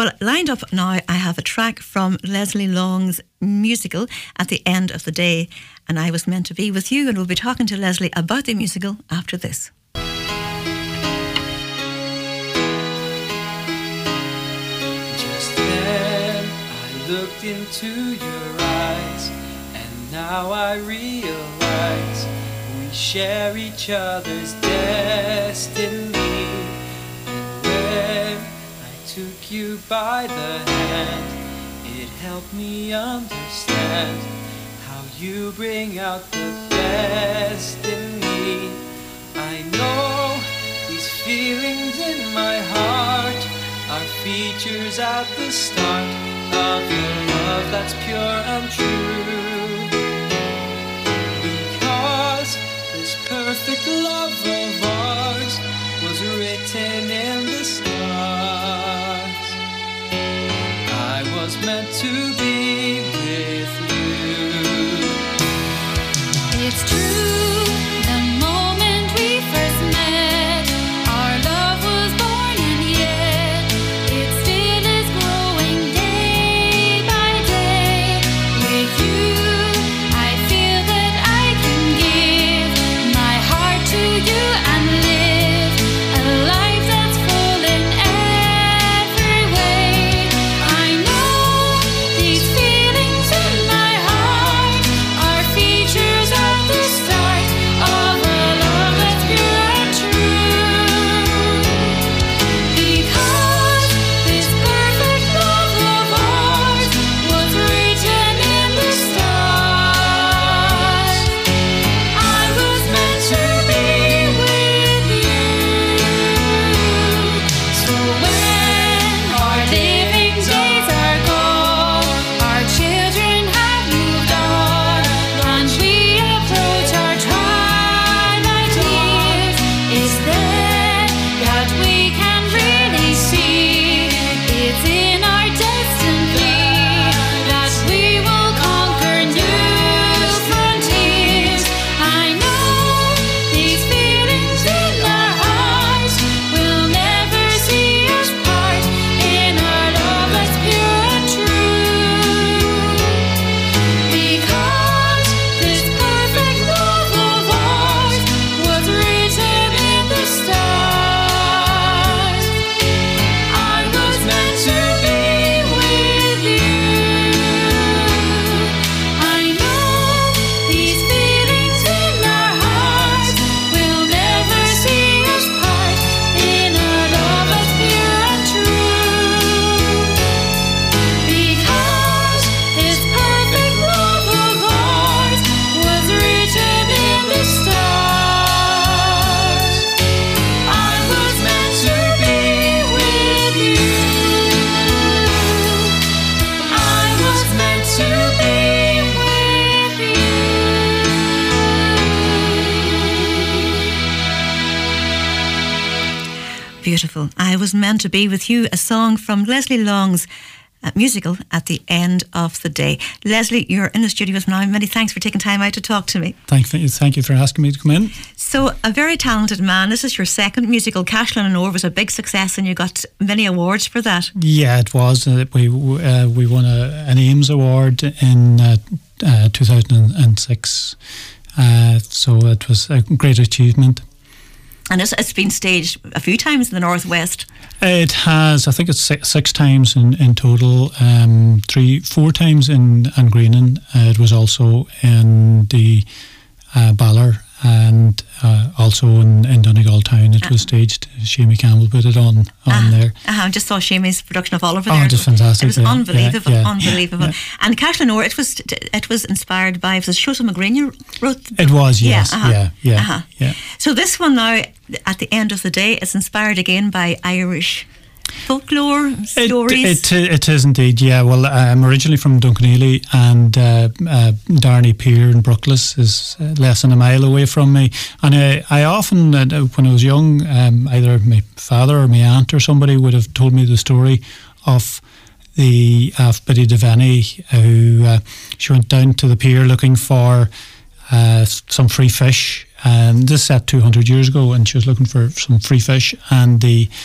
Well, lined up now, I have a track from Leslie Long's musical At the End of the Day, and I Was Meant to Be With You, and we'll be talking to Leslie about the musical after this. Just then I looked into your eyes, and now I realize we share each other's destiny. And when I took you by the hand, it helped me understand how you bring out the best in me. I know these feelings in my heart are features at the start of your love that's pure and true. Because this perfect love of ours was written in the stars. I was meant to be with you. It's true, the moment we first met, our love was born, and yet it still is growing day by day. With you, I feel that I can give my heart to you and live a life that's full in every way. I know these feelings in my heart are features at the start of a love that's pure and true. Because this perfect love of ours was written in the stars. I was meant to be with you. So when our living days are gone, our children have moved on, and we approach our twilight years, is then that we can really see it's in our destiny that we will conquer new frontiers. I know these feelings in our hearts will never see us part in our love that's pure and true. Because this perfect love of ours was written in the stars. I was meant to be with you. I know these feelings in our hearts will never see us part in our love that's pure and true. Because this perfect love of ours was written in the stars. I was meant to be with you. I was meant to be with you. Beautiful. I Was Meant to Be With You, a song from Leslie Long's musical At the End of the Day. Leslie, you're in the studio with me now. Many thanks for taking time out to talk to me. Thank you for asking me to come in. So, a very talented man. This is your second musical. Cashlan and Orr was a big success, and you got many awards for that. Yeah, it was. We won an Ames Award in 2006. So it was a great achievement. And it's been staged a few times in the Northwest. It has. I think it's six times in total. 4 times in Greenan. It was also in the Ballor, and also in Donegal Town. It was staged. Shamie Campbell put it on there. I just saw Shamie's production of Oliver there. Oh, just fantastic. It was unbelievable, unbelievable. Yeah. And Cashlan Orr, it was inspired by, was it Shota McGreen you wrote? It was, yes. Yeah. So this one now, At the End of the Day, is inspired again by Irish folklore stories. It is indeed, yeah. Well, I'm originally from Duncanely, and Darney Pier in Brookles is less than a mile away from me. And I often, when I was young, either my father or my aunt or somebody would have told me the story of Biddy Devaney, who she went down to the pier looking for some free fish, and this set 200 years ago, and she was looking for some free fish, and the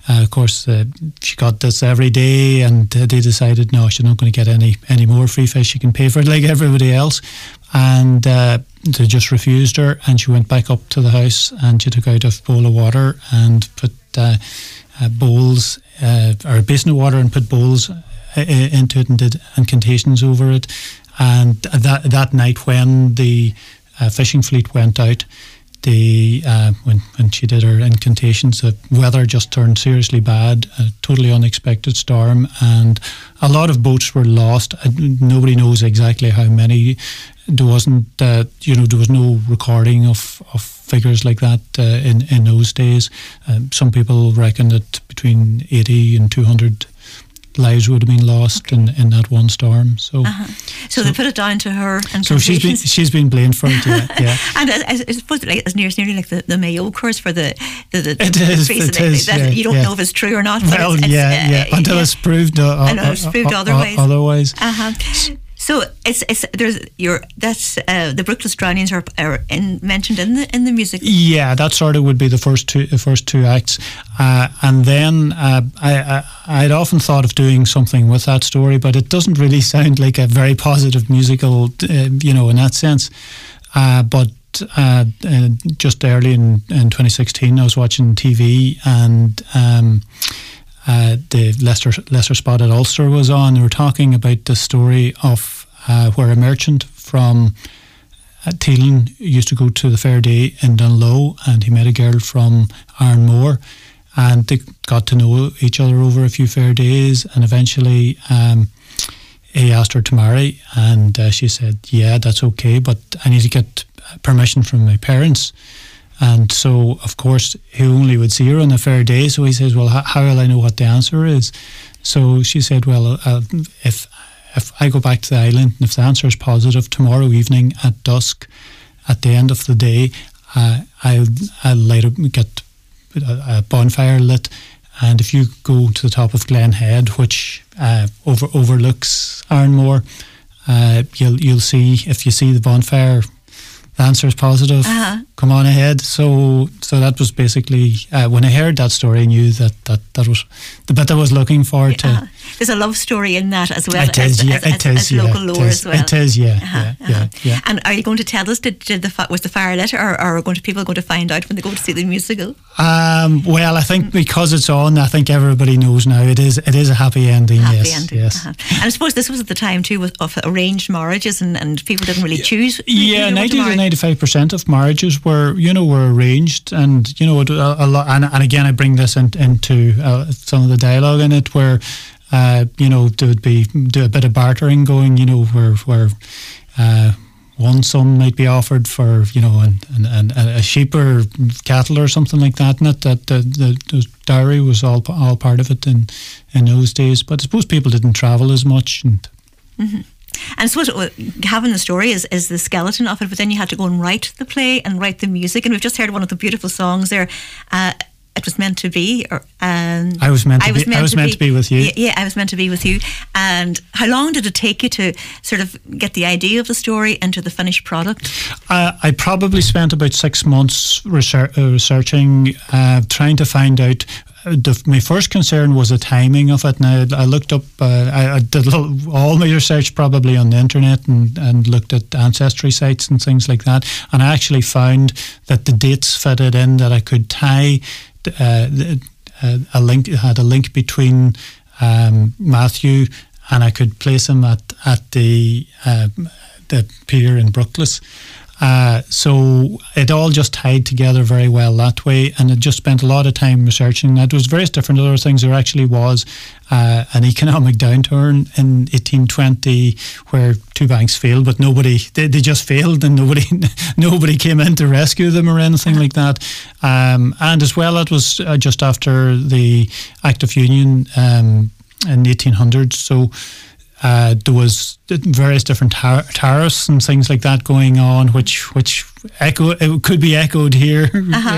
Of course, she got this every day, and they decided, no, she's not going to get any more free fish. She can pay for it like everybody else. And they just refused her, and she went back up to the house, and she took out a bowl of water and put bowls, or a basin of water, and put bowls into it, and did incantations over it. And that night, when the fishing fleet went out, when she did her incantations, the weather just turned seriously bad, a totally unexpected storm, and a lot of boats were lost. Nobody knows exactly how many. There wasn't, there was no recording of figures like that in those days. Some people reckon that between 80 and 200 lives would have been lost in that one storm. So they put it down to her. And so she's been blamed for it. Yeah. And I suppose it's nearly like the Mayo curse for the it is. You don't know if it's true or not. Well, until it's proved. Otherwise. So the Brookless Drownings are mentioned in the music. Yeah, that sort of would be the first two acts, and then I'd often thought of doing something with that story, but it doesn't really sound like a very positive musical, in that sense. But just early in 2016, I was watching TV, and the Leicester Spotted Ulster was on. They were talking about the story of where a merchant from Teelan used to go to the Fair Day in Dunlow, and he met a girl from Ironmore, and they got to know each other over a few fair days, and eventually he asked her to marry, and she said, yeah, that's okay, but I need to get permission from my parents. And so, of course, he only would see her on a fair day. So he says, well, how will I know what the answer is? So she said, well, if I go back to the island, and if the answer is positive, tomorrow evening at dusk, at the end of the day, I'll get a bonfire lit. And if you go to the top of Glen Head, which overlooks Ironmore, you'll see, if you see the bonfire, the answer is positive. Come on ahead. So that was basically when I heard that story, I knew that was the bit I was looking for. There's a love story in that as well. It is, as local lore as well. It is, yeah. And are you going to tell us? Was the fire lit, or are people going to find out when they go to see the musical? Well, I think because it's on, I think everybody knows now. It is a happy ending. Yes. And I suppose this was at the time too of arranged marriages, and people didn't really choose. 90 to 95% of marriages were arranged, and a lot. And again, I bring this into some of the dialogue in it, where there would be a bit of bartering going. Where one son might be offered for and a sheep or cattle or something like that, and that the dowry was all part of it in those days. But I suppose people didn't travel as much, and. Mm-hmm. And I suppose having the story is the skeleton of it, but then you had to go and write the play and write the music. And we've just heard one of the beautiful songs there. It was meant to be. I was meant to be with you. Yeah, I was meant to be with you. And how long did it take you to sort of get the idea of the story into the finished product? I probably spent about 6 months researching, trying to find out. My first concern was the timing of it. Now, I looked up, I did all my research probably on the internet, and looked at ancestry sites and things like that. And I actually found that the dates fitted in, that I could tie a link. It had a link between Matthew, and I could place him at the pier in Brookless. So it all just tied together very well that way, and it just spent a lot of time researching that. There was various different other things. There actually was an economic downturn in 1820 where two banks failed, but they just failed, and nobody came in to rescue them or anything like that. And as well, it was just after the Act of Union in the 1800s. So there was various different tariffs and things like that going on, which it could be echoed here,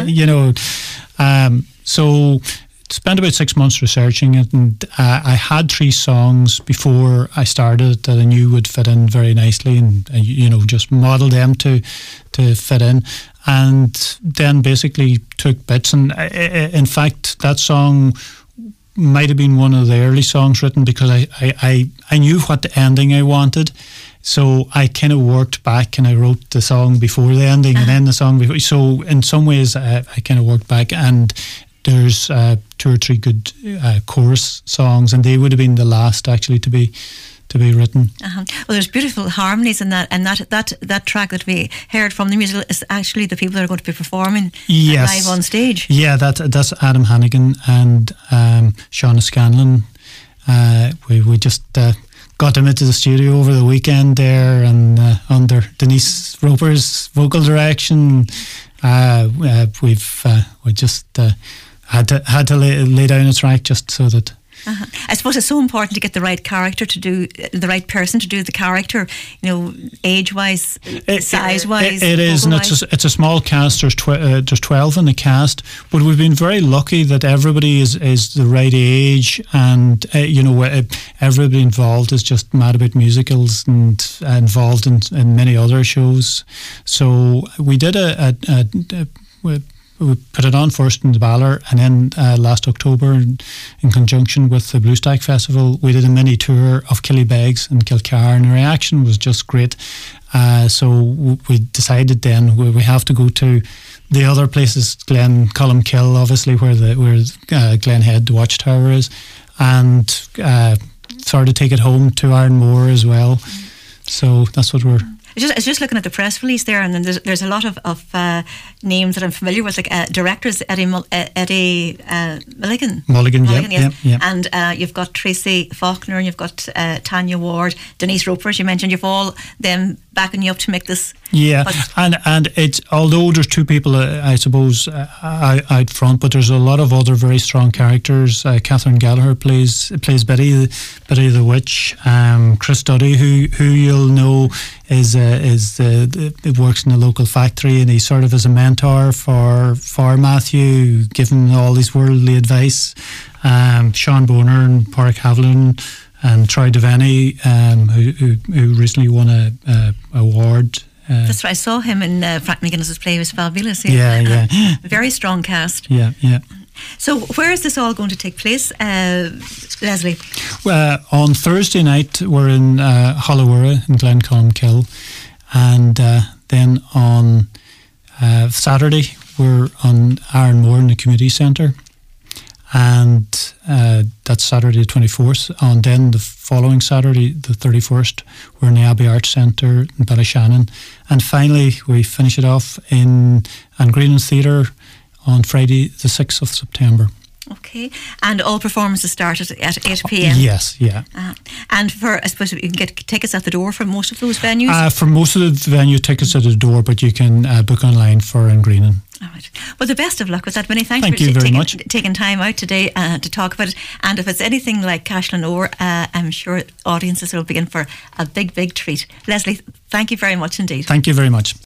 So spent about 6 months researching it, and I had 3 songs before I started that I knew would fit in very nicely, and just modelled them to fit in, and then basically took bits. And in fact, that song might have been one of the early songs written because I knew what the ending I wanted. So I kind of worked back and I wrote the song before the ending and then the song before. So in some ways I kind of worked back, and there's 2 or 3 good chorus songs, and they would have been the last actually to be written. Well, there's beautiful harmonies in that, and that track that we heard from the musical is actually the people that are going to be performing live on stage. Yeah, that's Adam Hannigan and Shauna Scanlon. We just got them into the studio over the weekend there, and under Denise Roper's vocal direction, we just had to lay down a track just so that. I suppose it's so important to get the right character to do the right person to do the character. Age-wise, size-wise. It is, and it's a small cast. There's 12 in the cast, but we've been very lucky that everybody is the right age, and everybody involved is just mad about musicals and involved in many other shows. So we did we put it on first in the Ballor, and then last October, in conjunction with the Blue Stack Festival, we did a mini tour of Killybegs and Kilcar, and the reaction was just great. So we decided then we have to go to the other places, Columkill, obviously, where Glen Head, the Watchtower is, and sort of take it home to Ironmore as well. So that's what we're. I was just looking at the press release there, and then there's a lot of names that I'm familiar with, like directors, Eddie Mulligan. Mulligan, yeah. And you've got Tracy Faulkner, and you've got Tanya Ward, Denise Roper, as you mentioned. You've all them backing you up to make this. Yeah, and it's, although there's 2 people, I suppose, out front, but there's a lot of other very strong characters. Catherine Gallagher plays Betty the Witch. Chris Duddy, who you'll know, works in a local factory, and he sort of is a mentor for Matthew, giving all his worldly advice. Sean Boner and Pádraig Haviland and Troy Devaney, who recently won a award. That's right. I saw him in Frank McGuinness's play. It was fabulous. Yeah. Very strong cast. Yeah. So where is this all going to take place, Leslie? On Thursday night we're in Hollowura in Glencolmkill, and then on Saturday we're on Ironmore in the community centre, and that's Saturday the 24th. And then the following Saturday the 31st we're in the Abbey Arts Centre in Ballyshannon, and finally we finish it off in Greenan Theatre on Friday the 6th of September. Okay, and all performances start at 8 p.m. Yes, yeah. And I suppose you can get tickets at the door for most of those venues? For most of the venue, tickets at the door, but you can book online for Greenan. All right. Well, the best of luck with that, Vinny. Thank you very much. Taking time out today to talk about it. And if it's anything like Cashlan O'R, I'm sure audiences will be in for a big, big treat. Leslie, thank you very much indeed. Thank you very much.